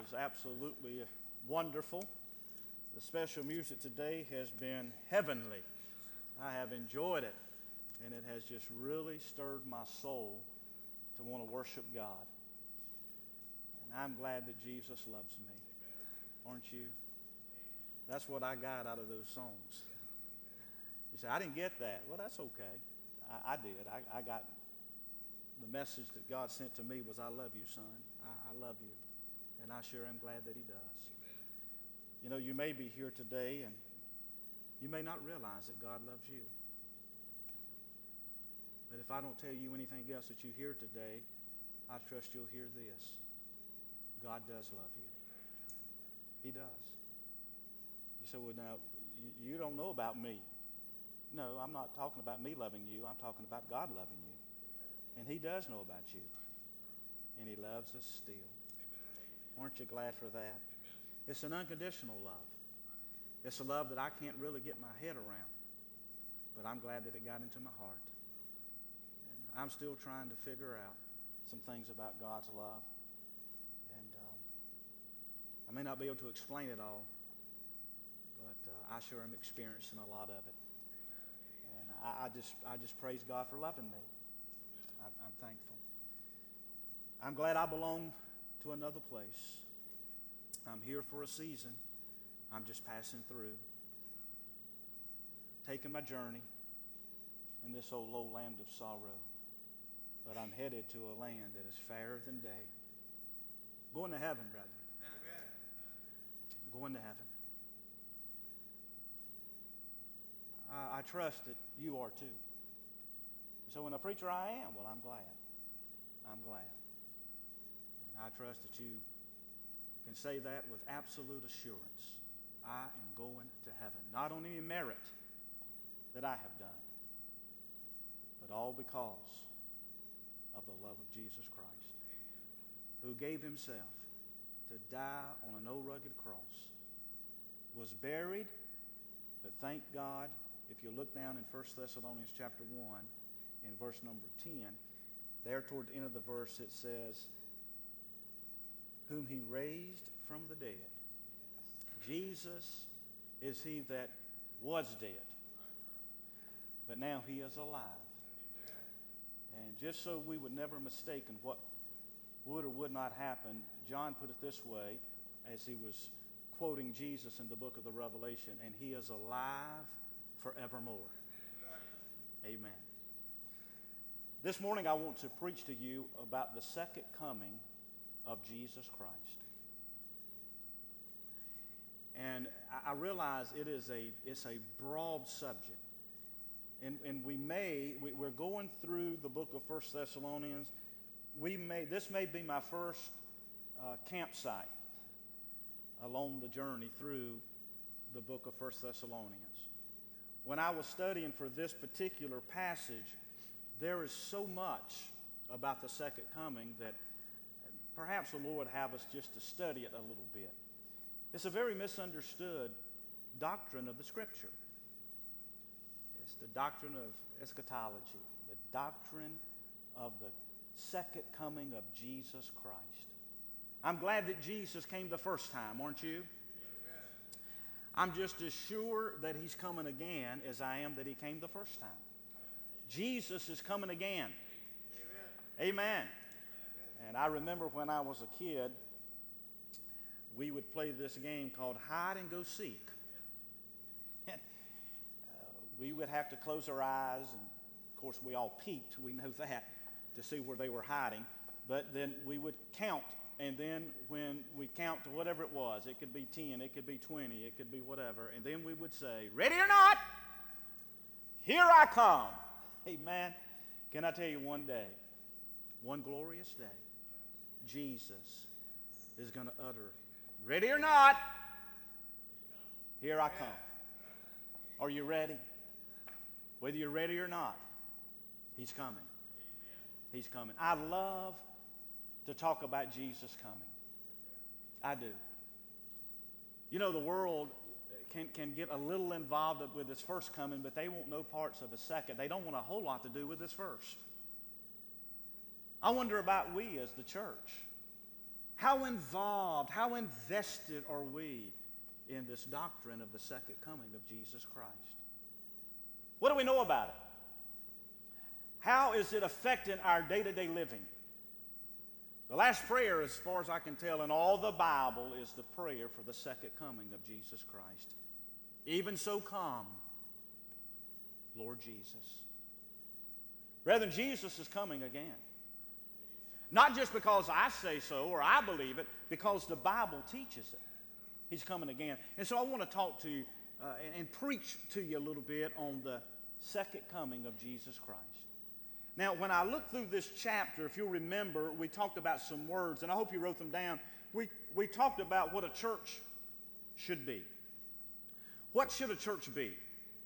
was absolutely wonderful. The special music today has been heavenly. I have enjoyed it, and it has just really stirred my soul to want to worship God. And I'm glad that Jesus loves me. Aren't you? That's what I got out of those songs. You say, I didn't get that. Well, that's okay. I did. I got the message that God sent to me was, I love you, son. I love you. And I sure am glad that he does. You know, you may be here today and you may not realize that God loves you. But if I don't tell you anything else that you hear today, I trust you'll hear this. God does love you. He does. You say, well, now, you don't know about me. No, I'm not talking about me loving you. I'm talking about God loving you. And he does know about you. And he loves us still. Aren't you glad for that? It's an unconditional love. It's a love that I can't really get my head around. But I'm glad that it got into my heart. And I'm still trying to figure out some things about God's love. And I may not be able to explain it all, but I sure am experiencing a lot of it. And I just praise God for loving me. I'm thankful. I'm glad I belong to another place. I'm here for a season. I'm just passing through, taking my journey in this old low land of sorrow. But I'm headed to a land that is fairer than day. Going to heaven, brother. Going to heaven. I trust that you are too. So when a preacher I am, well, I'm glad. I'm glad. And I trust that you can say that with absolute assurance. I am going to heaven. Not on any merit that I have done, but all because of the love of Jesus Christ, who gave himself to die on an old rugged cross, was buried, but thank God, if you look down in 1 Thessalonians chapter 1, in verse number 10, there toward the end of the verse it says, whom he raised from the dead. Jesus is he that was dead, but now he is alive. And just so we would never mistake in what would or would not happen, John put it this way as he was quoting Jesus in the book of the Revelation, and he is alive forevermore. Amen. This morning I want to preach to you about the second coming of Jesus Christ. And I realize it's a broad subject. And we're going through the book of 1 Thessalonians. This may be my first campsite along the journey through the book of 1 Thessalonians. When I was studying for this particular passage, there is so much about the second coming that perhaps the Lord have us just to study it a little bit. It's a very misunderstood doctrine of the Scripture. It's the doctrine of eschatology, the doctrine of the second coming of Jesus Christ. I'm glad that Jesus came the first time, aren't you? Amen. I'm just as sure that he's coming again as I am that he came the first time. Jesus is coming again. Amen. Amen. And I remember when I was a kid, we would play this game called hide and go seek. We would have to close our eyes, and of course we all peeked, we know that, to see where they were hiding. But then we would count, and then when we count to whatever it was, it could be 10, it could be 20, it could be whatever, and then we would say, ready or not, here I come. Amen. Can I tell you one day, one glorious day, Jesus is going to utter, ready or not, here I come. Are you ready? Whether you're ready or not, he's coming. He's coming. I love to talk about Jesus coming. I do. You know, the world can get a little involved with his first coming, but they won't know parts of his second. They don't want a whole lot to do with his first. I wonder about we as the church. How involved, how invested are we in this doctrine of the second coming of Jesus Christ? What do we know about it? How is it affecting our day-to-day living? The last prayer, as far as I can tell, in all the Bible is the prayer for the second coming of Jesus Christ. Even so come, Lord Jesus. Brethren, Jesus is coming again. Not just because I say so or I believe it, because the Bible teaches it. He's coming again. And so I want to talk to you and preach to you a little bit on the second coming of Jesus Christ. Now, when I look through this chapter, if you'll remember, we talked about some words, and I hope you wrote them down. We talked about what a church should be. What should a church be?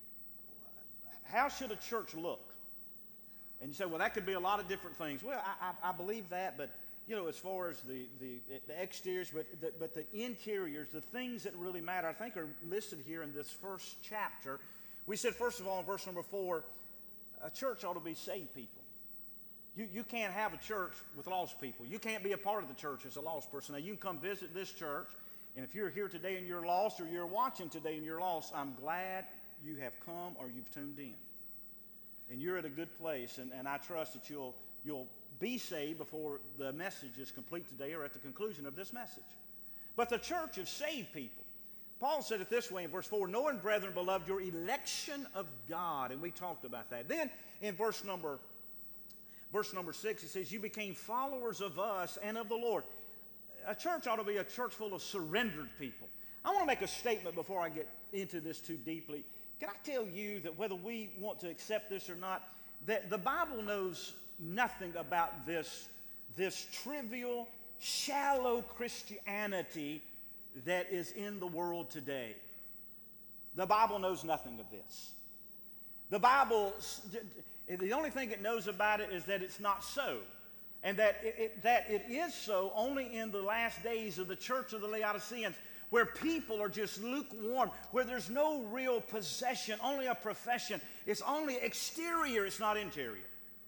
How should a church look? And you say, well, that could be a lot of different things. Well, I believe that, but, you know, as far as the exteriors, but the interiors, the things that really matter, I think are listed here in this first chapter. We said, first of all, in verse number 4, a church ought to be saved people. You can't have a church with lost people. You can't be a part of the church as a lost person. Now, you can come visit this church, and if you're here today and you're lost, or you're watching today and you're lost, I'm glad you have come or you've tuned in. And you're at a good place, and I trust that you'll be saved before the message is complete today or at the conclusion of this message. But the church is saved people. Paul said it this way in verse 4, knowing, brethren, beloved, your election of God. And we talked about that. Then in verse number 6, it says, you became followers of us and of the Lord. A church ought to be a church full of surrendered people. I want to make a statement before I get into this too deeply. Can I tell you that whether we want to accept this or not, that the Bible knows nothing about this trivial, shallow Christianity that is in the world today. The Bible knows nothing of this. The Bible, the only thing it knows about it is that it's not so. And that it is so only in the last days of the church of the Laodiceans, where people are just lukewarm, where there's no real possession, only a profession. It's only exterior, it's not interior.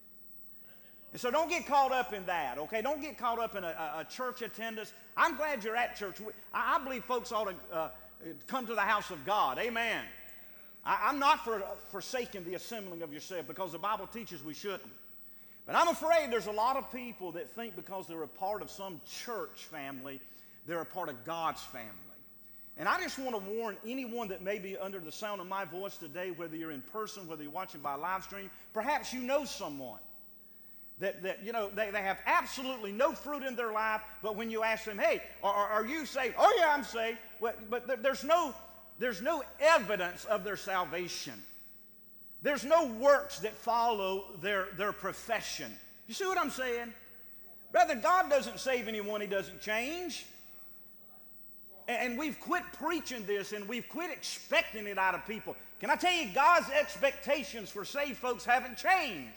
And so don't get caught up in that, okay? Don't get caught up in a church attendance. I'm glad you're at church. I believe folks ought to come to the house of God. Amen. I'm not for forsaking the assembling of yourself, because the Bible teaches we shouldn't. But I'm afraid there's a lot of people that think because they're a part of some church family, they're a part of God's family. And I just want to warn anyone that may be under the sound of my voice today, whether you're in person, whether you're watching by live stream, perhaps you know someone that you know, they have absolutely no fruit in their life, but when you ask them, hey, are you saved? Oh yeah, I'm saved. But there's no evidence of their salvation. There's no works that follow their profession. You see what I'm saying? Brother, God doesn't save anyone He doesn't change. And we've quit preaching this, and we've quit expecting it out of people. Can I tell you, God's expectations for saved folks haven't changed.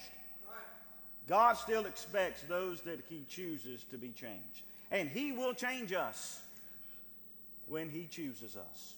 God still expects those that He chooses to be changed. And He will change us when He chooses us.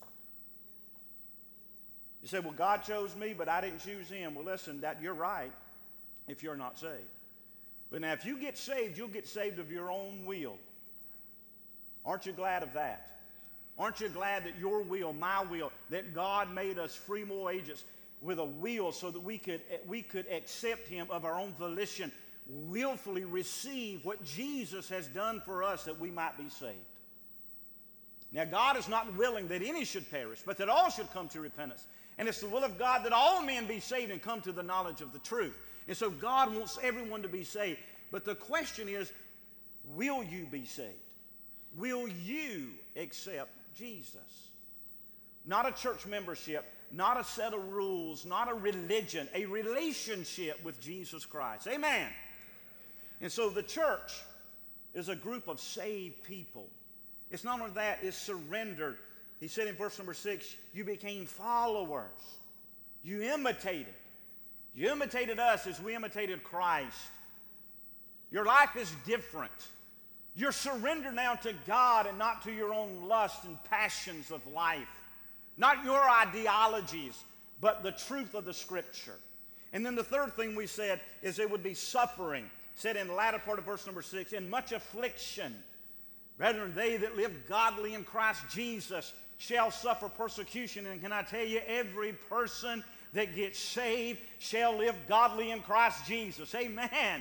You say, well, God chose me, but I didn't choose Him. Well, listen, you're right if you're not saved. But now, if you get saved, you'll get saved of your own will. Aren't you glad of that? Aren't you glad that your will, my will, that God made us free moral agents with a will so that we could accept Him of our own volition, willfully receive what Jesus has done for us that we might be saved. Now, God is not willing that any should perish, but that all should come to repentance. And it's the will of God that all men be saved and come to the knowledge of the truth. And so God wants everyone to be saved. But the question is, will you be saved? Will you accept Jesus? Not a church membership, not a set of rules, not a religion, a relationship with Jesus Christ. Amen. And so the church is a group of saved people. It's not only that, it's surrendered. He said in verse number 6, you became followers. You imitated. You imitated us as we imitated Christ. Your life is different. You're surrendered now to God and not to your own lusts and passions of life. Not your ideologies, but the truth of the Scripture. And then the third thing we said is there would be suffering. Said in the latter part of verse number 6, in much affliction. Brethren, they that live godly in Christ Jesus shall suffer persecution. And can I tell you, every person that gets saved shall live godly in Christ Jesus. Amen.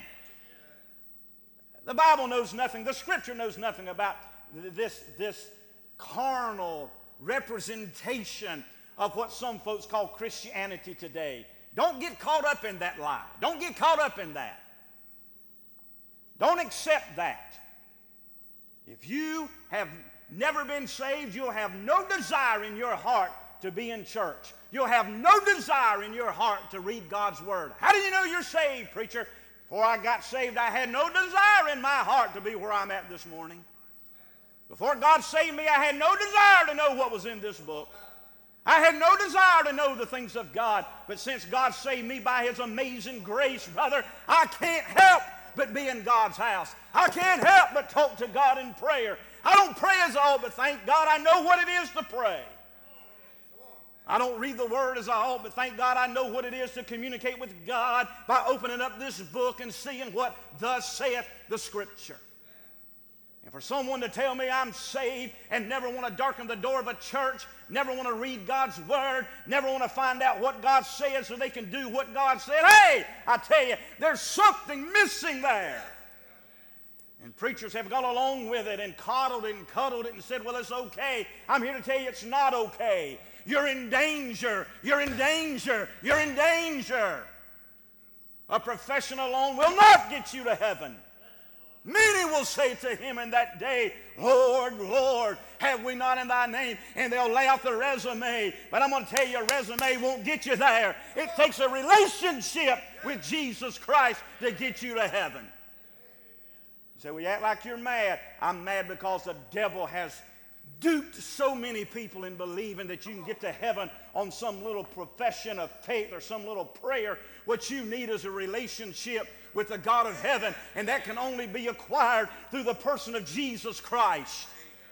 The Bible knows nothing, the Scripture knows nothing about this carnal representation of what some folks call Christianity today. Don't get caught up in that lie. Don't get caught up in that. Don't accept that. If you have never been saved, you'll have no desire in your heart to be in church. You'll have no desire in your heart to read God's Word. How do you know you're saved, preacher? Before I got saved, I had no desire in my heart to be where I'm at this morning. Before God saved me, I had no desire to know what was in this book. I had no desire to know the things of God. But since God saved me by His amazing grace, brother, I can't help but be in God's house. I can't help but talk to God in prayer. I don't pray as I ought, but thank God I know what it is to pray. I don't read the Word as I ought, but thank God I know what it is to communicate with God by opening up this book and seeing what thus saith the Scripture. And for someone to tell me I'm saved and never want to darken the door of a church, never want to read God's Word, never want to find out what God says so they can do what God said, hey, I tell you, there's something missing there. And preachers have gone along with it and coddled it and cuddled it and said, well, it's okay. I'm here to tell you it's not okay. You're in danger. You're in danger. You're in danger. A profession alone will not get you to heaven. Many will say to him in that day, Lord, Lord, have we not in thy name? And they'll lay out the resume. But I'm going to tell you, a resume won't get you there. It takes a relationship with Jesus Christ to get you to heaven. You say, well, you act like you're mad. I'm mad because the devil has duped so many people in believing that you can get to heaven on some little profession of faith or some little prayer. What you need is a relationship with the God of heaven, and that can only be acquired through the person of Jesus Christ.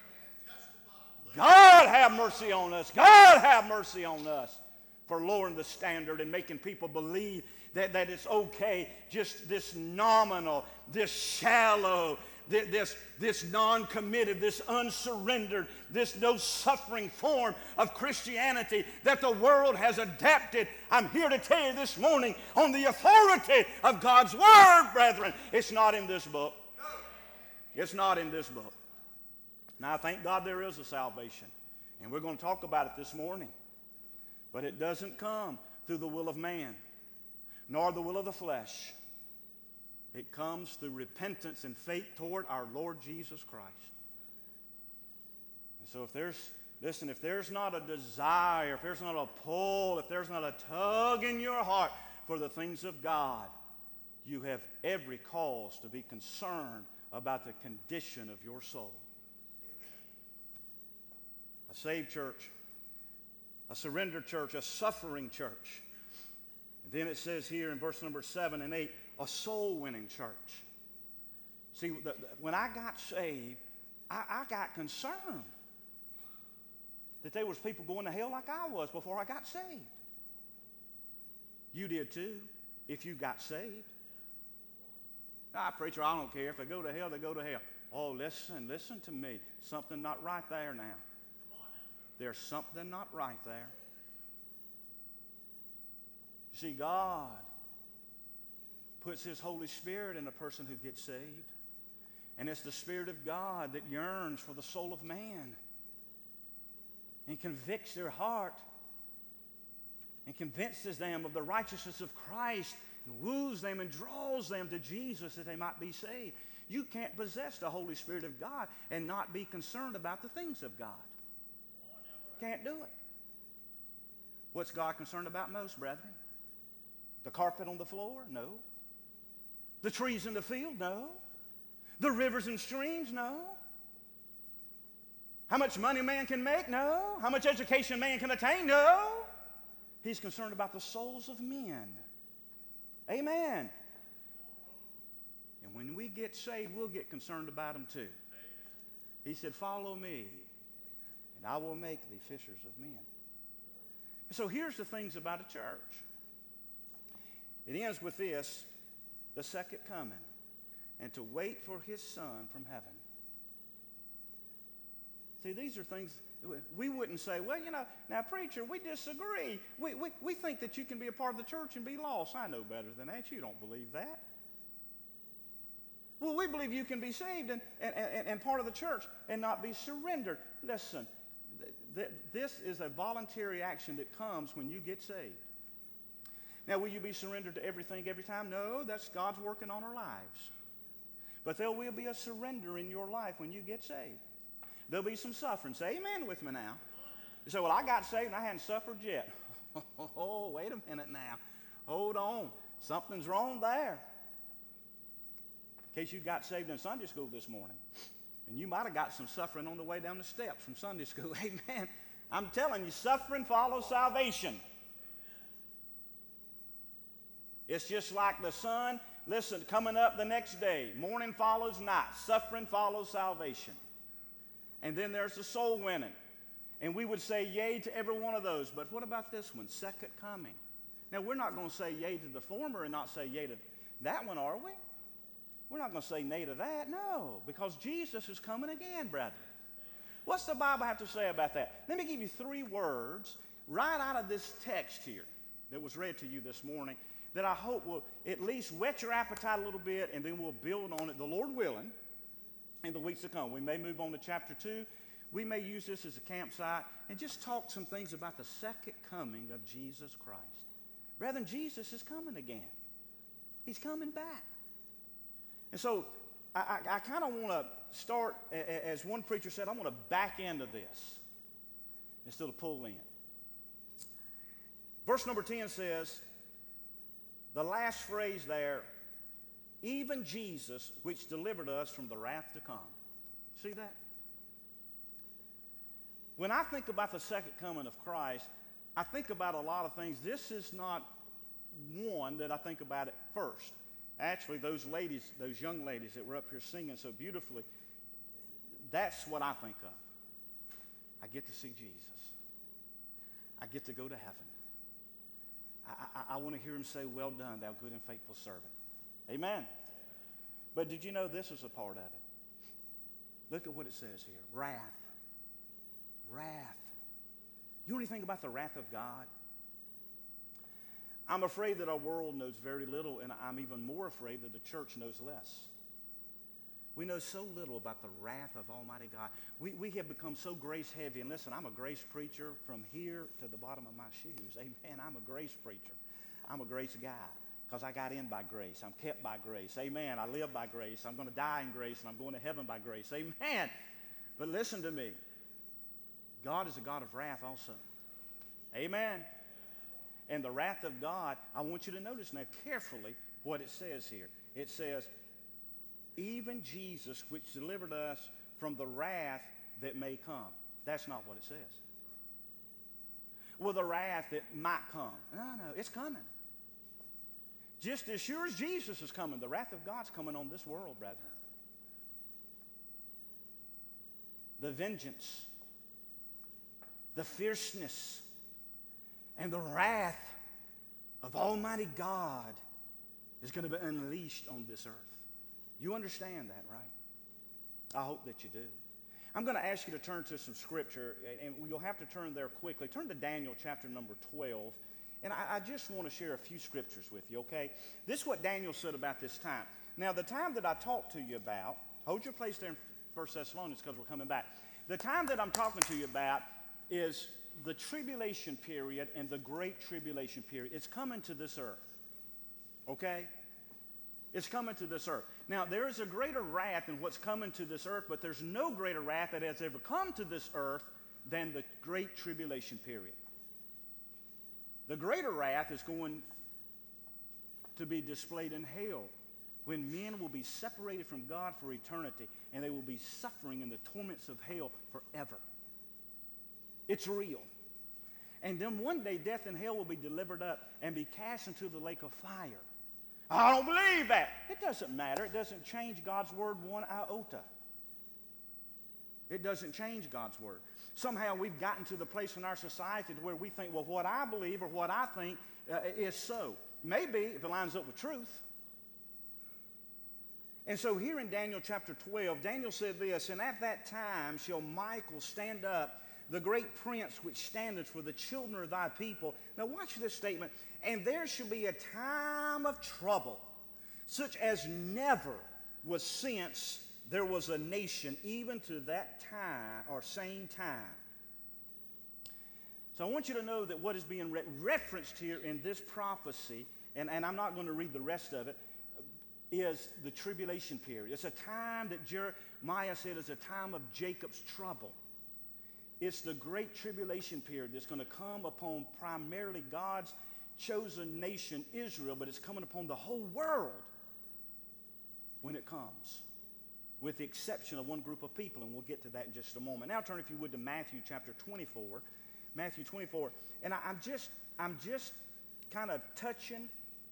God have mercy on us. God have mercy on us for lowering the standard and making people believe that it's okay, just this nominal, this shallow, this non-committed, this unsurrendered, this no-suffering form of Christianity that the world has adapted. I'm here to tell you this morning on the authority of God's Word, brethren. It's not in this book. It's not in this book. Now, thank God there is a salvation, and we're going to talk about it this morning. But it doesn't come through the will of man, nor the will of the flesh. It comes through repentance and faith toward our Lord Jesus Christ. And so if there's not a desire, if there's not a pull, if there's not a tug in your heart for the things of God, you have every cause to be concerned about the condition of your soul. A saved church, a surrendered church, a suffering church. And then it says here in verse number 7 and 8, a soul-winning church. See, when I got saved, I got concerned that there was people going to hell like I was before I got saved. You did too, if you got saved. Preacher, I don't care. If they go to hell, they go to hell. Oh, listen to me. Something not right there now. There's something not right there. You see, God puts His Holy Spirit in a person who gets saved. And it's the Spirit of God that yearns for the soul of man and convicts their heart and convinces them of the righteousness of Christ and woos them and draws them to Jesus that they might be saved. You can't possess the Holy Spirit of God and not be concerned about the things of God. Can't do it. What's God concerned about most, brethren? The carpet on the floor? No. The trees in the field? No. The rivers and streams? No. How much money man can make? No. How much education man can attain? No. He's concerned about the souls of men. Amen. And when we get saved, we'll get concerned about them too. He said, follow me, and I will make thee fishers of men. And so here's the things about a church. It ends with this, the second coming, and to wait for His Son from heaven. See, these are things we wouldn't say, well, now, preacher, we disagree. We think that you can be a part of the church and be lost. I know better than that. You don't believe that. Well, we believe you can be saved and part of the church and not be surrendered. Listen, this is a voluntary action that comes when you get saved. Now, will you be surrendered to everything every time? No, that's God's working on our lives. But there will be a surrender in your life when you get saved. There'll be some suffering. Say amen with me now. You say, well, I got saved and I hadn't suffered yet. Oh, wait a minute now. Hold on. Something's wrong there. In case you got saved in Sunday school this morning, and you might have got some suffering on the way down the steps from Sunday school. Amen. I'm telling you, suffering follows salvation. It's just like the sun, listen, coming up the next day. Morning follows night. Suffering follows salvation. And then there's the soul winning. And we would say yea to every one of those. But what about this one? Second coming. Now, we're not going to say yea to the former and not say yea to that one, are we? We're not going to say nay to that. No, because Jesus is coming again, brethren. What's the Bible have to say about that? Let me give you 3 words right out of this text here that was read to you this morning that I hope will at least whet your appetite a little bit, and then we'll build on it, the Lord willing, in the weeks to come. We may move on to chapter 2. We may use this as a campsite and just talk some things about the second coming of Jesus Christ. Brethren, Jesus is coming again. He's coming back. And so I kind of want to start, as one preacher said, I want to back into this instead of pull in. Verse number 10 says, the last phrase there, even Jesus, which delivered us from the wrath to come. See that? When I think about the second coming of Christ, I think about a lot of things. This is not one that I think about at first. Actually, those ladies, those young ladies that were up here singing so beautifully, that's what I think of. I get to see Jesus. I get to go to heaven. I want to hear him say, well done, thou good and faithful servant. Amen. But did you know this is a part of it? Look at what it says here. Wrath. Wrath. You know anything about the wrath of God? I'm afraid that our world knows very little, and I'm even more afraid that the church knows less. We know so little about the wrath of Almighty God. We have become so grace heavy. And listen, I'm a grace preacher from here to the bottom of my shoes. Amen. I'm a grace preacher. I'm a grace guy because I got in by grace. I'm kept by grace. Amen. I live by grace. I'm going to die in grace, and I'm going to heaven by grace. Amen. But listen to me. God is a God of wrath also. Amen. And the wrath of God, I want you to notice now carefully what it says here. It says, even Jesus, which delivered us from the wrath that may come. That's not what it says. Well, the wrath that might come. No, it's coming. Just as sure as Jesus is coming, the wrath of God's coming on this world, brethren. The vengeance, the fierceness, and the wrath of Almighty God is going to be unleashed on this earth. You understand that, right? I hope that you do. I'm going to ask you to turn to some scripture, and you'll have to turn there quickly. Turn to Daniel chapter number 12. And I just want to share a few scriptures with you, okay? This is what Daniel said about this time. Now, the time that I talked to you about, hold your place there in 1 Thessalonians because we're coming back. The time that I'm talking to you about is the tribulation period and the great tribulation period. It's coming to this earth, okay? It's coming to this earth. Now, there is a greater wrath in what's coming to this earth, but there's no greater wrath that has ever come to this earth than the great tribulation period. The greater wrath is going to be displayed in hell, when men will be separated from God for eternity, and they will be suffering in the torments of hell forever. It's real. And then one day, death and hell will be delivered up and be cast into the lake of fire. I don't believe that. It doesn't matter. It doesn't change God's word one iota. It doesn't change God's word. Somehow we've gotten to the place in our society where we think, well, what I believe or what I think is so. Maybe if it lines up with truth. And so here in Daniel chapter 12, Daniel said this, and at that time shall Michael stand up, the great prince which standeth for the children of thy people. Now watch this statement. And there shall be a time of trouble, such as never was since there was a nation, even to that time or same time. So I want you to know that what is being referenced here in this prophecy, and I'm not going to read the rest of it, is the tribulation period. It's a time that Jeremiah said is a time of Jacob's trouble. It's the great tribulation period that's going to come upon primarily God's chosen nation, Israel, but it's coming upon the whole world when it comes, with the exception of one group of people, and we'll get to that in just a moment. Now turn, if you would, to Matthew chapter 24. Matthew 24. And I'm just kind of touching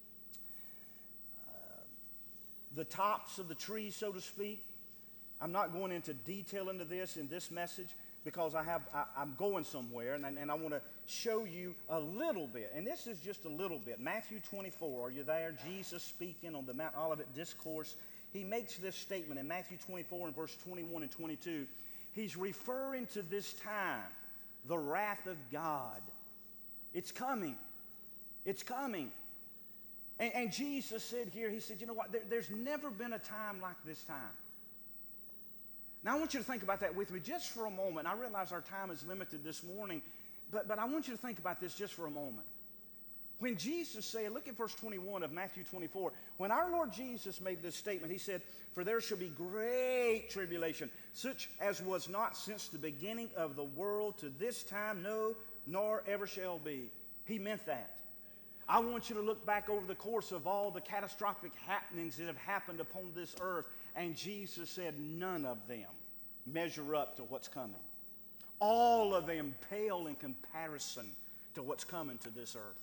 the tops of the trees, so to speak. I'm not going into detail into this in this message because I'm going somewhere, and I want to show you a little bit. And this is just a little bit. Matthew 24, are you there? Jesus speaking on the Mount Olivet Discourse. He makes this statement in Matthew 24 and verse 21 and 22. He's referring to this time, the wrath of God. It's coming. It's coming. And Jesus said here, he said, you know what, there's never been a time like this time. Now I want you to think about that with me just for a moment. I realize our time is limited this morning, but I want you to think about this just for a moment. When Jesus said, look at verse 21 of Matthew 24, when our Lord Jesus made this statement, he said, for there shall be great tribulation, such as was not since the beginning of the world to this time, no, nor ever shall be. He meant that. I want you to look back over the course of all the catastrophic happenings that have happened upon this earth, and Jesus said none of them measure up to what's coming. All of them pale in comparison to what's coming to this earth.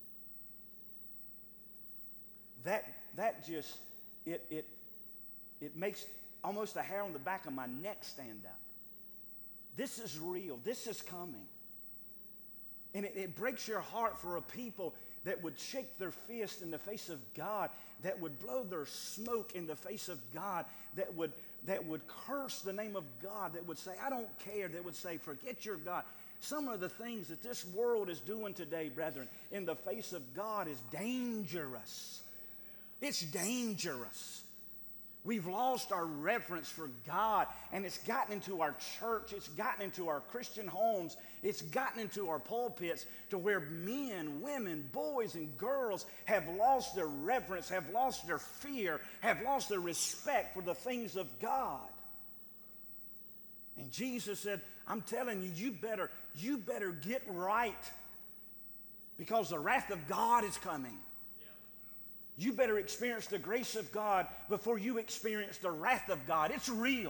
That just, it makes almost the hair on the back of my neck stand up. This is real. This is coming. And it breaks your heart for a people that would shake their fist in the face of God, that would blow their smoke in the face of God, that would curse the name of God, that would say, I don't care, that would say, forget your God. Some of the things that this world is doing today, brethren, in the face of God is dangerous. It's dangerous. We've lost our reverence for God, and it's gotten into our church. It's gotten into our Christian homes. It's gotten into our pulpits to where men, women, boys, and girls have lost their reverence, have lost their fear, have lost their respect for the things of God. And Jesus said, I'm telling you, you better get right, because the wrath of God is coming. You better experience the grace of God before you experience the wrath of God. It's real.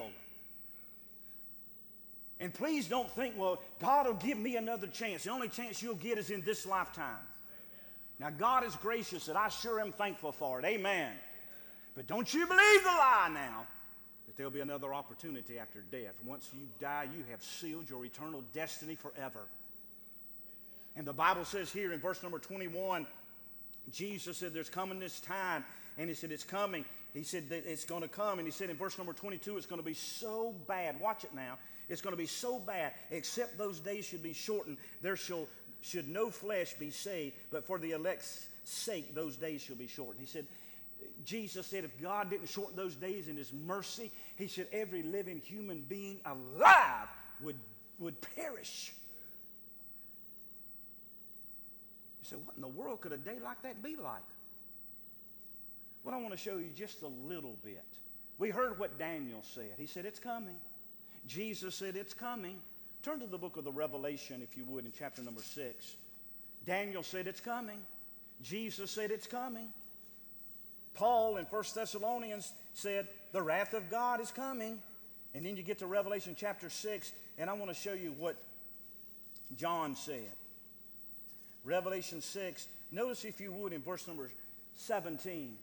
And please don't think, well, God will give me another chance. The only chance you'll get is in this lifetime. Now, God is gracious, and I sure am thankful for it. Amen. But don't you believe the lie now that there'll be another opportunity after death. Once you die, you have sealed your eternal destiny forever. And the Bible says here in verse number 21, Jesus said there's coming this time, and he said it's coming. He said that it's going to come, and he said in verse number 22 it's going to be so bad. Watch it now. It's going to be so bad, except those days should be shortened. There should no flesh be saved, but for the elect's sake those days shall be shortened. He said, Jesus said if God didn't shorten those days in his mercy, he said every living human being alive would perish. You say, what in the world could a day like that be like? Well, I want to show you just a little bit. We heard what Daniel said. He said, it's coming. Jesus said, it's coming. Turn to the book of the Revelation, if you would, in chapter number 6. Daniel said, it's coming. Jesus said, it's coming. Paul in 1 Thessalonians said, the wrath of God is coming. And then you get to Revelation chapter 6, and I want to show you what John said. Revelation 6, notice if you would in verse number 17.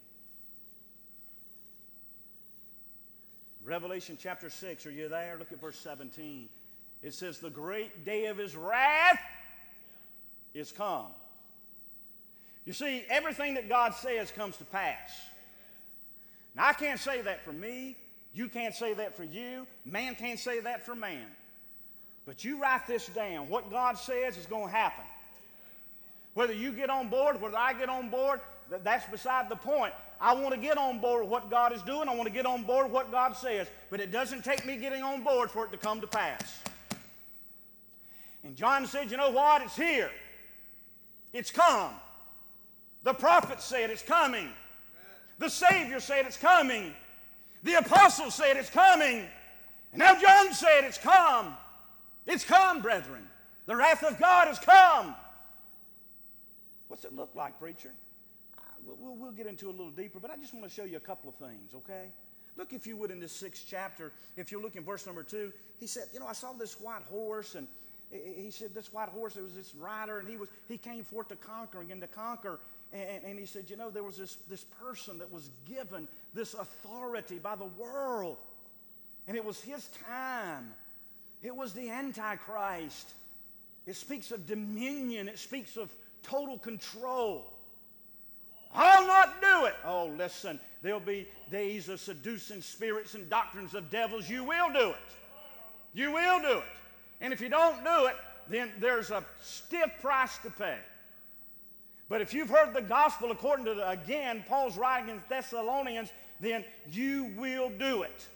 Revelation chapter 6, are you there? Look at verse 17. It says, the great day of his wrath is come. You see, everything that God says comes to pass. Now, I can't say that for me. You can't say that for you. Man can't say that for man. But you write this down. What God says is going to happen. Whether you get on board, whether I get on board, that's beside the point. I want to get on board with what God is doing. I want to get on board with what God says. But it doesn't take me getting on board for it to come to pass. And John said, you know what? It's here. It's come. The prophets said it's coming. The Savior said it's coming. The apostles said it's coming. And now John said it's come. It's come, brethren. The wrath of God has come. What's it look like, preacher? We'll get into it a little deeper, but I just want to show you a couple of things, okay? Look, if you would, in this 6th chapter, if you look in verse number 2, he said, I saw this white horse, and he said this white horse, it was this rider, and he came forth to conquering and to conquer. And he said, there was this person that was given this authority by the world. And it was his time. It was the Antichrist. It speaks of dominion. It speaks of total control. I'll not do it. Oh, listen, there'll be days of seducing spirits and doctrines of devils. You will do it. You will do it. And if you don't do it, then there's a stiff price to pay. But if you've heard the gospel according to, again, Paul's writing in Thessalonians, then you will do it.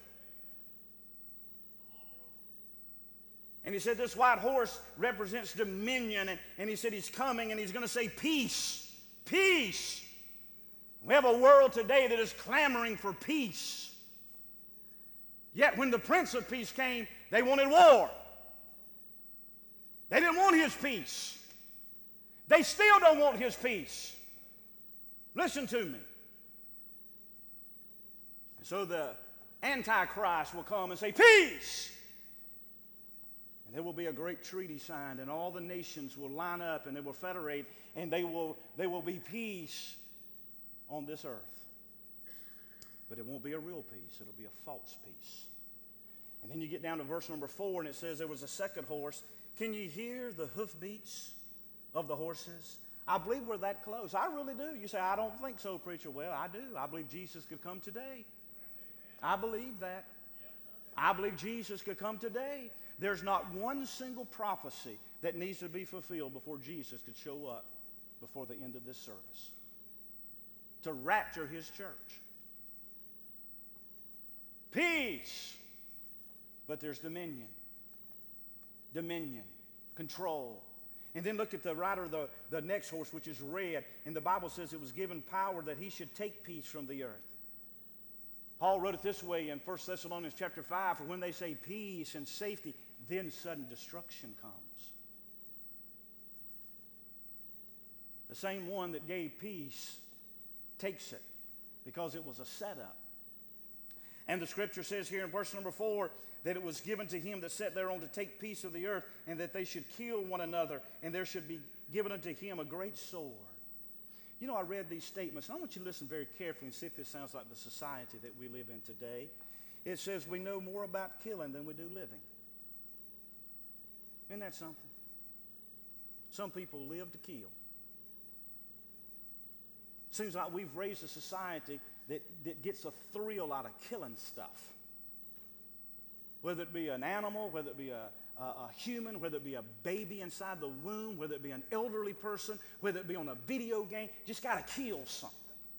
And he said this white horse represents dominion, and he said he's coming, and he's going to say peace, peace. We have a world today that is clamoring for peace. Yet when the Prince of Peace came, they wanted war. They didn't want his peace. They still don't want his peace. Listen to me. So the Antichrist will come and say, peace. And there will be a great treaty signed, and all the nations will line up, and they will federate, and they will be peace on this earth. But it won't be a real peace. It'll be a false peace. And then you get down to verse number 4, and it says there was a second horse. Can you hear the hoofbeats of the horses? I believe we're that close. I really do. You say, I don't think so, preacher. Well, I do. I believe Jesus could come today. I believe that. I believe Jesus could come today. There's not one single prophecy that needs to be fulfilled before Jesus could show up before the end of this service to rapture his church. Peace. But there's dominion. Dominion. Control. And then look at the rider of the next horse, which is red. And the Bible says it was given power that he should take peace from the earth. Paul wrote it this way in 1 Thessalonians chapter 5, for when they say peace and safety, then sudden destruction comes. The same one that gave peace takes it because it was a setup. And the scripture says here in verse number 4 that it was given to him that sat thereon to take peace of the earth, and that they should kill one another, and there should be given unto him a great sword. I read these statements, and I want you to listen very carefully and see if this sounds like the society that we live in today. It says we know more about killing than we do living. Isn't that something? Some people live to kill. Seems like we've raised a society that gets a thrill out of killing stuff. Whether it be an animal, whether it be a human, whether it be a baby inside the womb, whether it be an elderly person, whether it be on a video game, just got to kill something.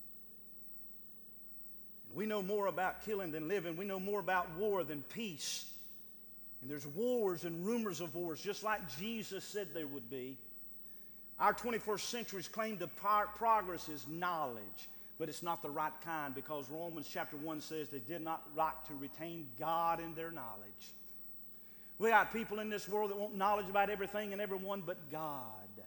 And we know more about killing than living. We know more about war than peace. And there's wars and rumors of wars, just like Jesus said there would be. Our 21st century's claim to progress is knowledge, but it's not the right kind, because Romans chapter 1 says they did not like to retain God in their knowledge. We got people in this world that want knowledge about everything and everyone but God.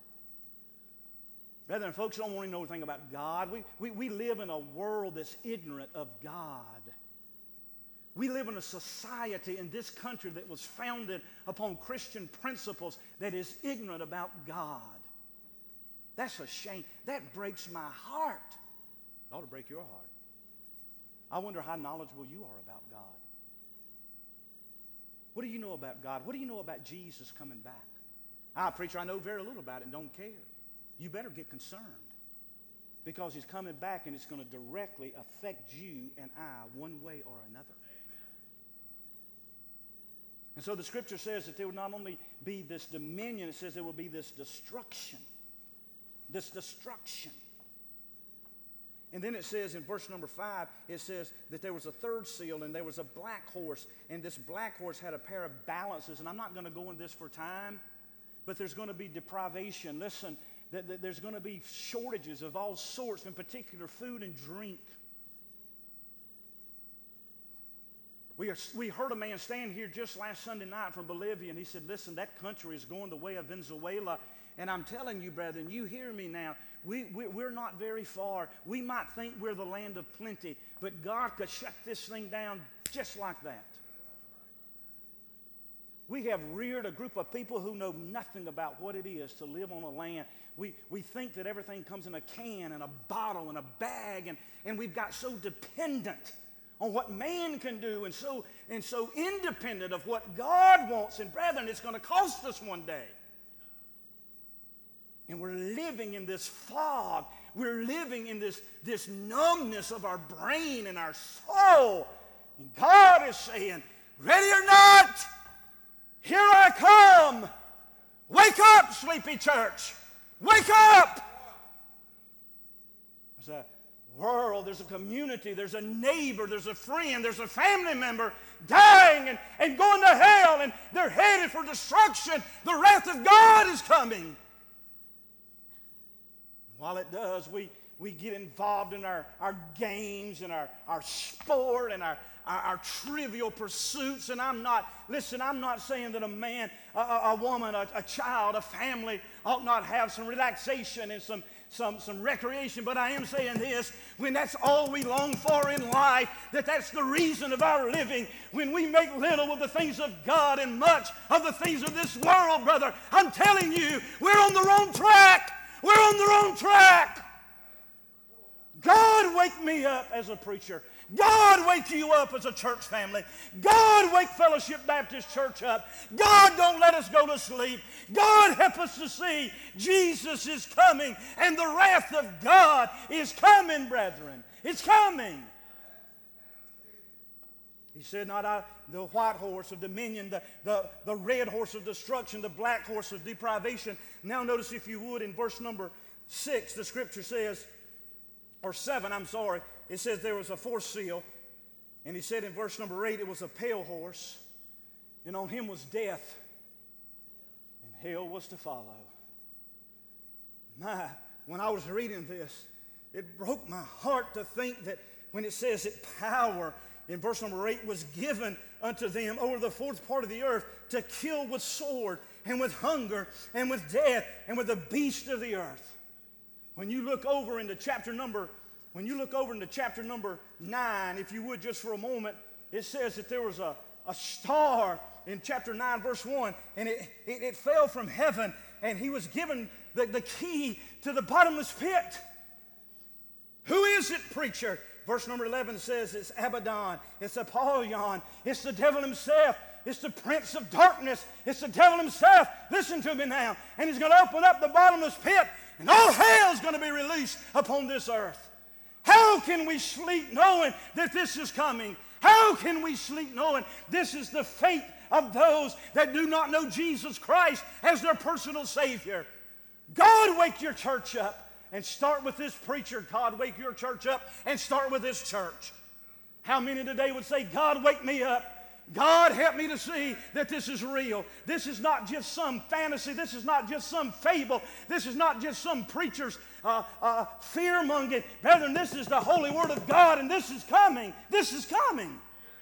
Rather than folks don't want to know anything about God. We live in a world that's ignorant of God. We live in a society in this country that was founded upon Christian principles that is ignorant about God. That's a shame. That breaks my heart. It ought to break your heart. I wonder how knowledgeable you are about God. What do you know about God? What do you know about Jesus coming back? Preacher, I know very little about it and don't care. You better get concerned. Because he's coming back and it's going to directly affect you and I one way or another. And so the scripture says that there will not only be this dominion, it says there will be this destruction. This destruction. And then it says in verse number 5, it says that there was a third seal and there was a black horse. And this black horse had a pair of balances. And I'm not going to go in this for time, but there's going to be deprivation. Listen, there's going to be shortages of all sorts, in particular food and drink. We heard a man stand here just last Sunday night from Bolivia, and he said, listen, that country is going the way of Venezuela. And I'm telling you, brethren, you hear me now, we're not very far. We might think we're the land of plenty, but God could shut this thing down just like that. We have reared a group of people who know nothing about what it is to live on a land. We think that everything comes in a can and a bottle and a bag, and we've got so dependent on what man can do and so independent of what God wants. And brethren, it's going to cost us one day. And we're living in this fog. We're living in this numbness of our brain and our soul. And God is saying, ready or not, here I come. Wake up, sleepy church. Wake up. There's a world, there's a community, there's a neighbor, there's a friend, there's a family member dying and going to hell, and they're headed for destruction. The wrath of God is coming. While it does, we get involved in our games and our sport and our trivial pursuits. And I'm not saying that a man, a woman, a child, a family ought not have some relaxation and some recreation. But I am saying this, when that's all we long for in life, that's the reason of our living. When we make little of the things of God and much of the things of this world, brother, I'm telling you, we're on the wrong track. We're on the wrong track. God, wake me up as a preacher. God, wake you up as a church family. God, wake Fellowship Baptist Church up. God, don't let us go to sleep. God, help us to see Jesus is coming, and the wrath of God is coming, brethren. It's coming. He said, not the white horse of dominion, the red horse of destruction, the black horse of deprivation. Now notice, if you would, in verse number 6, the scripture says, or 7, I'm sorry, it says there was a fourth seal. And he said in verse number 8, it was a pale horse, and on him was death, and hell was to follow. When I was reading this, it broke my heart to think that when it says that power in verse number 8 was given unto them over the fourth part of the earth to kill with sword and with hunger and with death and with the beast of the earth. When you look over into chapter number 9, if you would just for a moment, it says that there was a star in chapter 9 verse 1, and it fell from heaven, and he was given the key to the bottomless pit. Who is it, preacher? Verse number 11 says it's Abaddon, it's Apollyon, it's the devil himself, it's the prince of darkness, it's the devil himself. Listen to me now. And he's going to open up the bottomless pit, and all hell is going to be released upon this earth. How can we sleep knowing that this is coming? How can we sleep knowing this is the fate of those that do not know Jesus Christ as their personal Savior? God, wake your church up. And start with this preacher. God, wake your church up and start with this church. How many today would say, God, wake me up? God, help me to see that this is real. This is not just some fantasy. This is not just some fable. This is not just some preacher's fear-mongering. Brethren, this is the holy word of God, and this is coming. This is coming.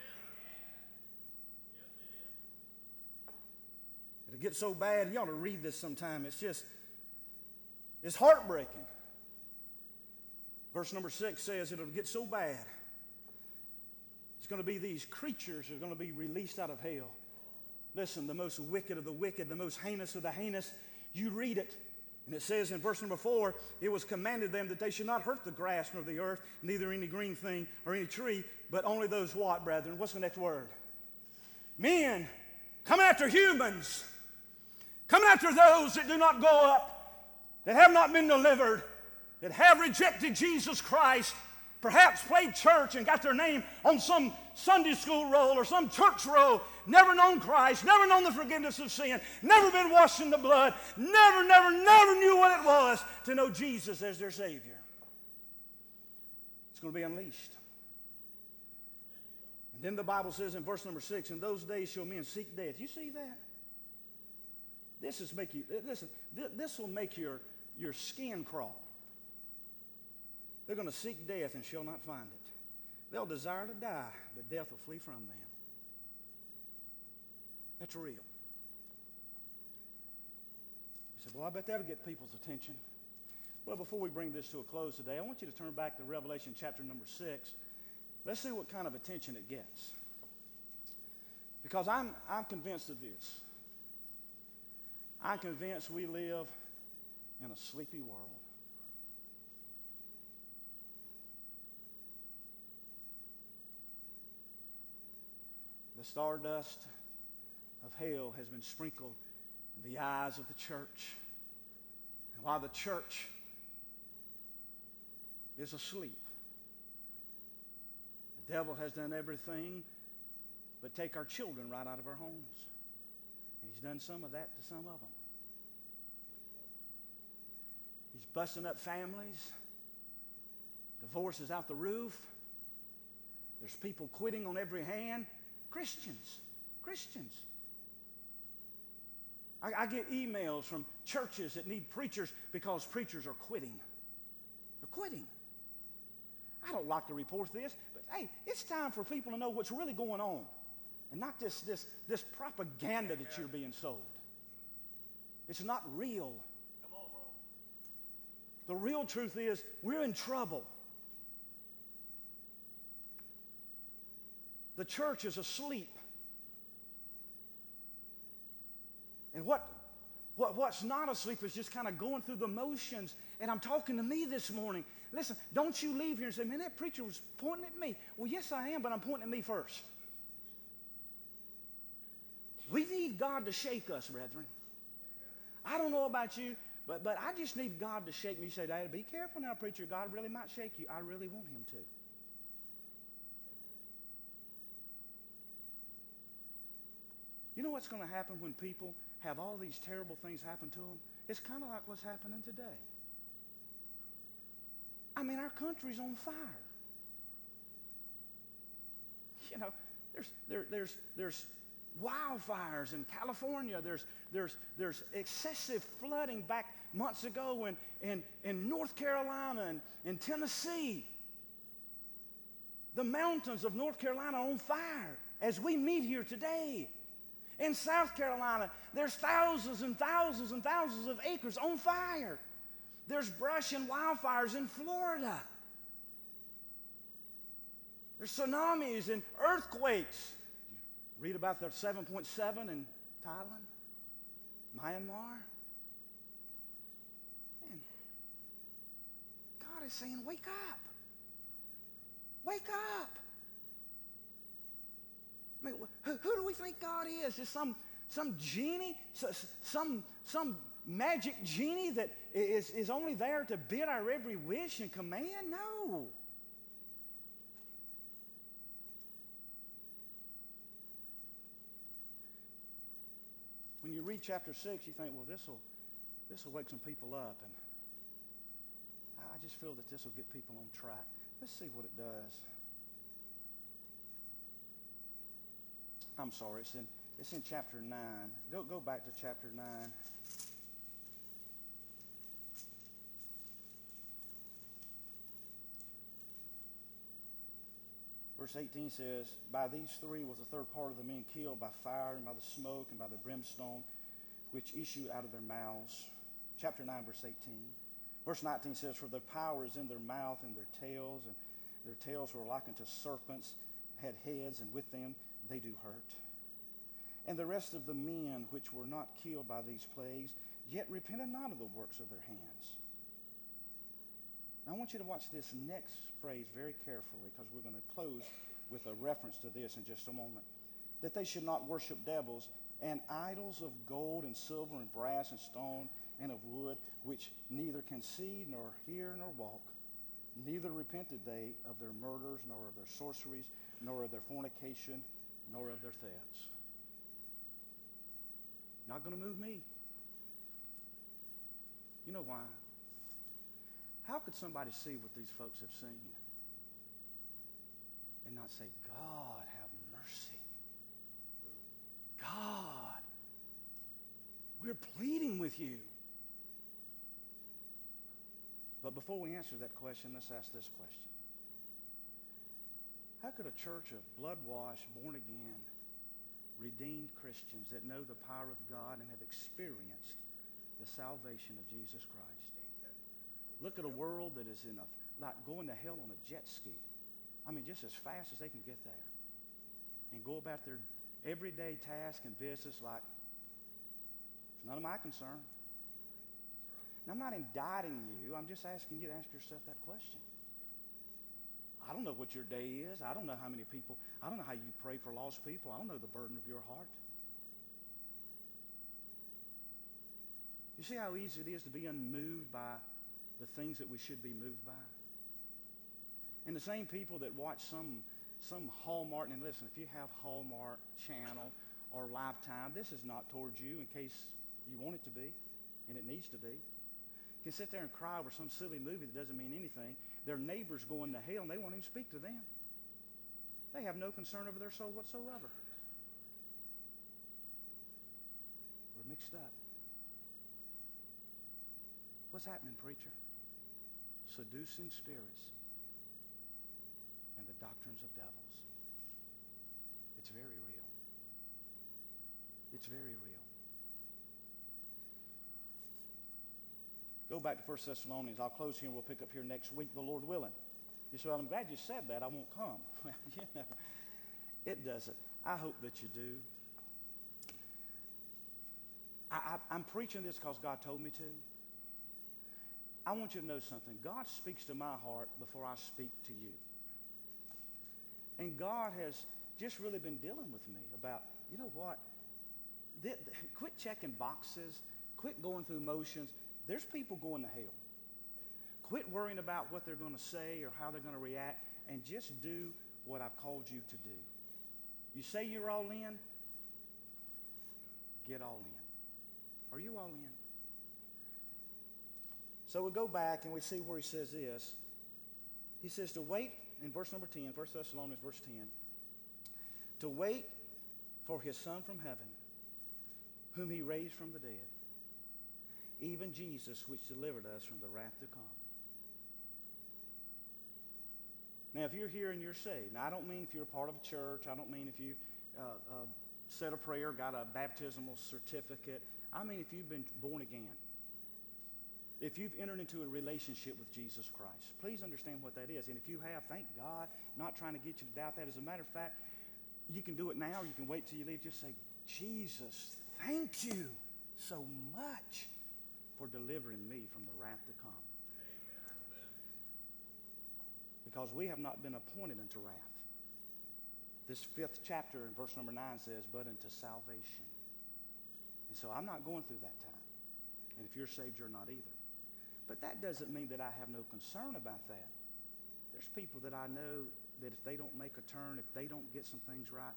It'll get so bad, you ought to read this sometime. It's heartbreaking. Verse number 6 says it'll get so bad. It's going to be these creatures are going to be released out of hell. Listen, the most wicked of the wicked, the most heinous of the heinous. You read it, and it says in verse number 4, it was commanded them that they should not hurt the grass nor the earth, neither any green thing or any tree, but only those what, brethren? What's the next word? Men, come after humans. Come after those that do not go up, that have not been delivered. that have rejected Jesus Christ, perhaps played church and got their name on some Sunday school roll or some church roll, never known Christ, never known the forgiveness of sin, never been washed in the blood, never knew what it was to know Jesus as their Savior. It's going to be unleashed. And then the Bible says in verse number 6, in those days shall men seek death. You see that? This will make your skin crawl. They're going to seek death and shall not find it. They'll desire to die, but death will flee from them. That's real. You say, well, I bet that'll get people's attention. Well, before we bring this to a close today, I want you to turn back to Revelation chapter number 6. Let's see what kind of attention it gets. Because I'm convinced of this. I'm convinced we live in a sleepy world. The stardust of hell has been sprinkled in the eyes of the church. And while the church is asleep, the devil has done everything but take our children right out of our homes. And he's done some of that to some of them. He's busting up families. Divorce is out the roof. There's people quitting on every hand. Christians. I get emails from churches that need preachers because preachers are quitting. They're quitting. I don't like to report this, but hey, it's time for people to know what's really going on and not this propaganda that you're being sold. It's not real. Come on, bro. The real truth is we're in trouble. The church is asleep. And what's not asleep is just kind of going through the motions. And I'm talking to me this morning. Listen, don't you leave here and say, man, that preacher was pointing at me. Well, yes, I am, but I'm pointing at me first. We need God to shake us, brethren. I don't know about you, but I just need God to shake me. You say, Dad, be careful now, preacher. God really might shake you. I really want him to. You know what's going to happen when people have all these terrible things happen to them? It's kind of like what's happening today. I mean, our country's on fire. You know, there's wildfires in California. There's excessive flooding back months ago in North Carolina and in Tennessee. The mountains of North Carolina are on fire as we meet here today. In South Carolina, there's thousands and thousands and thousands of acres on fire. There's brush and wildfires in Florida. There's tsunamis and earthquakes. You read about the 7.7 in Thailand, Myanmar. And God is saying, wake up. Wake up. I mean, who do we think God is? Just some genie, some magic genie that is only there to bid our every wish and command? No. When you read chapter 6, you think, well, this will wake some people up, and I just feel that this will get people on track. Let's see what it does. I'm sorry, it's in chapter 9. Go back to chapter 9. Verse 18 says, by these three was the third part of the men killed by fire and by the smoke and by the brimstone which issue out of their mouths. Chapter 9, verse 18. Verse 19 says, for their power is in their mouth and their tails were likened to serpents, had heads, and with them they do hurt. And the rest of the men which were not killed by these plagues, yet repented not of the works of their hands. Now I want you to watch this next phrase very carefully, because we're going to close with a reference to this in just a moment. That they should not worship devils and idols of gold and silver and brass and stone and of wood, which neither can see, nor hear, nor walk. Neither repented they of their murders, nor of their sorceries, nor of their fornication, nor of their thefts. Not going to move me. You know why? How could somebody see what these folks have seen and not say, God, have mercy? God, we're pleading with you. But before we answer that question, let's ask this question. How could a church of blood-washed, born-again, redeemed Christians that know the power of God and have experienced the salvation of Jesus Christ look at a world that is like going to hell on a jet ski? I mean, just as fast as they can get there, and go about their everyday task and business like it's none of my concern. And I'm not indicting you. I'm just asking you to ask yourself that question. I don't know what your day is. I don't know how many people. I don't know how you pray for lost people. I don't know the burden of your heart. You see how easy it is to be unmoved by the things that we should be moved by? And the same people that watch some Hallmark, and listen, if you have Hallmark Channel or Lifetime, this is not towards you in case you want it to be, and it needs to be. You can sit there and cry over some silly movie that doesn't mean anything. Their neighbor's going to hell, and they won't even speak to them. They have no concern over their soul whatsoever. We're mixed up. What's happening, preacher? Seducing spirits and the doctrines of devils. It's very real. It's very real. Go back to 1 Thessalonians. I'll close here and we'll pick up here next week, the Lord willing. You say, well, I'm glad you said that. I won't come. Well, you know, it doesn't. I hope that you do. I'm preaching this because God told me to. I want you to know something. God speaks to my heart before I speak to you. And God has just really been dealing with me about, you know what? Quit checking boxes. Quit going through motions. There's people going to hell. Quit worrying about what they're going to say or how they're going to react, and just do what I've called you to do. You say you're all in, get all in. Are you all in? So we go back and we see where he says this. He says to wait, in verse number 10, 1 Thessalonians verse 10, to wait for his Son from heaven, whom he raised from the dead, even Jesus, which delivered us from the wrath to come. Now, if you're here and you're saved, now I don't mean if you're a part of a church, I don't mean if you said a prayer, got a baptismal certificate. I mean if you've been born again. If you've entered into a relationship with Jesus Christ, please understand what that is. And if you have, thank God, not trying to get you to doubt that. As a matter of fact, you can do it now, or you can wait till you leave. Just say, Jesus, thank you so much for delivering me from the wrath to come. Amen. Because we have not been appointed unto wrath. This 5th chapter in verse number 9 says, but unto salvation. And so I'm not going through that time. And if you're saved, you're not either. But that doesn't mean that I have no concern about that. There's people that I know that if they don't make a turn, if they don't get some things right,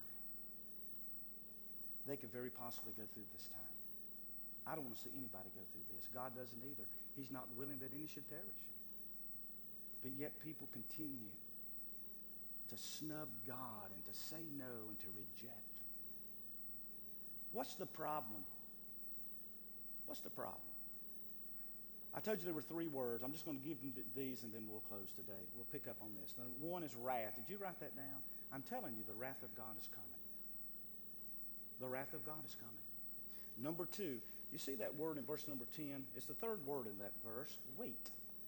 they could very possibly go through this time. I don't want to see anybody go through this. God doesn't either. He's not willing that any should perish. But yet people continue to snub God and to say no and to reject. What's the problem? What's the problem? I told you there were 3 words. I'm just going to give them these and then we'll close today. We'll pick up on this. Now, one is wrath. Did you write that down? I'm telling you, the wrath of God is coming. The wrath of God is coming. Number 2, you see that word in verse number 10? It's the 3rd word in that verse, wait.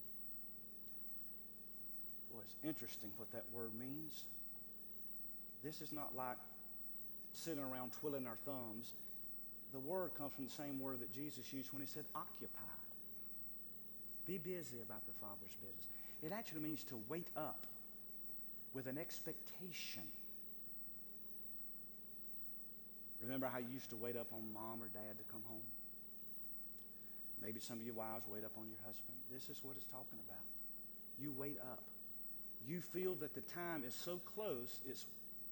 Boy, it's interesting what that word means. This is not like sitting around twiddling our thumbs. The word comes from the same word that Jesus used when he said occupy. Be busy about the Father's business. It actually means to wait up with an expectation. Remember how you used to wait up on mom or dad to come home? Maybe some of you wives wait up on your husband. This is what it's talking about. You wait up. You feel that the time is so close, it's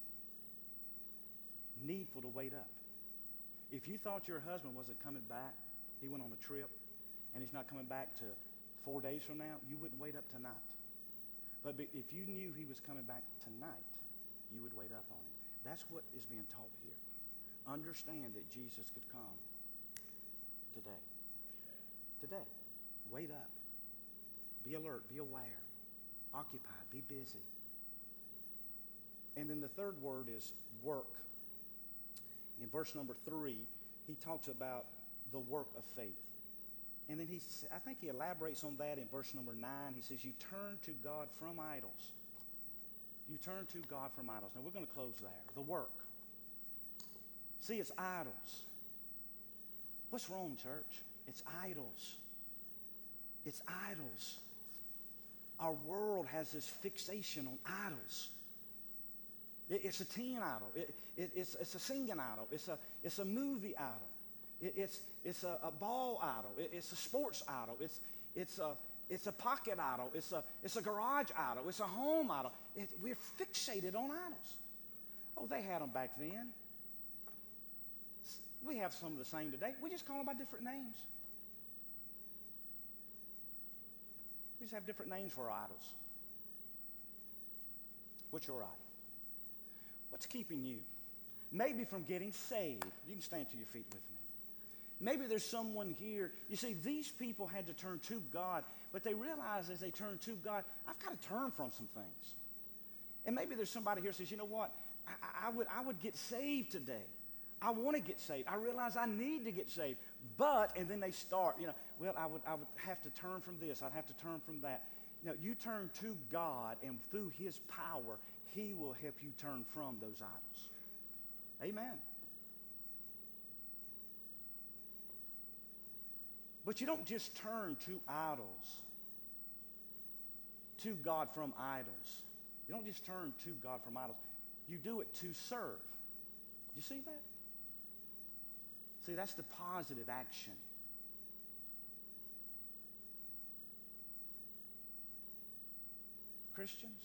needful to wait up. If you thought your husband wasn't coming back, he went on a trip, and he's not coming back to 4 days from now, you wouldn't wait up tonight. But if you knew he was coming back tonight, you would wait up on him. That's what is being taught here. Understand that Jesus could come today. Today. Wait up. Be alert. Be aware. Occupy. Be busy. And then the third word is work. In verse number 3, he talks about the work of faith. And then I think he elaborates on that in verse number 9. He says, you turn to God from idols. You turn to God from idols. Now, we're going to close there. The work. See, it's idols. What's wrong, church? It's idols. It's idols. Our world has this fixation on idols. It's a teen idol. It's a singing idol. It's a movie idol. It's a ball idol. It's a sports idol. It's a pocket idol. It's a garage idol. It's a home idol. We're fixated on idols. Oh, they had them back then. We have some of the same today. We just call them by different names. We just have different names for our idols. What's your idol? What's keeping you? Maybe from getting saved. You can stand to your feet with me. Maybe there's someone here. You see, these people had to turn to God, but they realized as they turned to God, I've got to turn from some things. And maybe there's somebody here who says, you know what? I would get saved today. I want to get saved. I realize I need to get saved. But, and then they start, well, I would have to turn from this. I'd have to turn from that. Now, you turn to God, and through his power, he will help you turn from those idols. Amen. But you don't just turn to idols, to God from idols. You don't just turn to God from idols. You do it to serve. You see that? See, that's the positive action. Christians,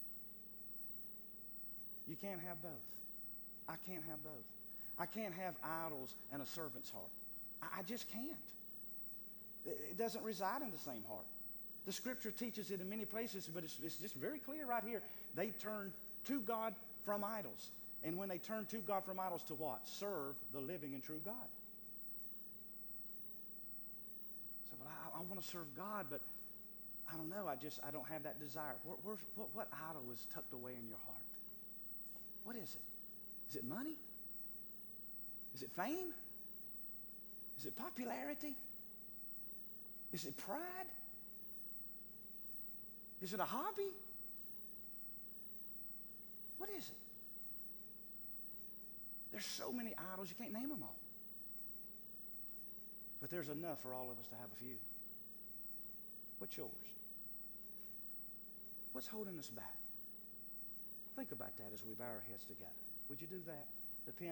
you can't have both. I can't have both. I can't have idols and a servant's heart. I just can't. It doesn't reside in the same heart. The scripture teaches it in many places, but it's just very clear right here. They turn to God from idols. And when they turn to God from idols, to what? Serve the living and true God. So, but I want to serve God, but I don't know. I don't have that desire. What idol is tucked away in your heart? What is it? Is it money? Is it fame? Is it popularity? Is it pride? Is it a hobby? What is it? There's so many idols, you can't name them all. But there's enough for all of us to have a few. What's yours? What's holding us back? Think about that as we bow our heads together. Would you do that?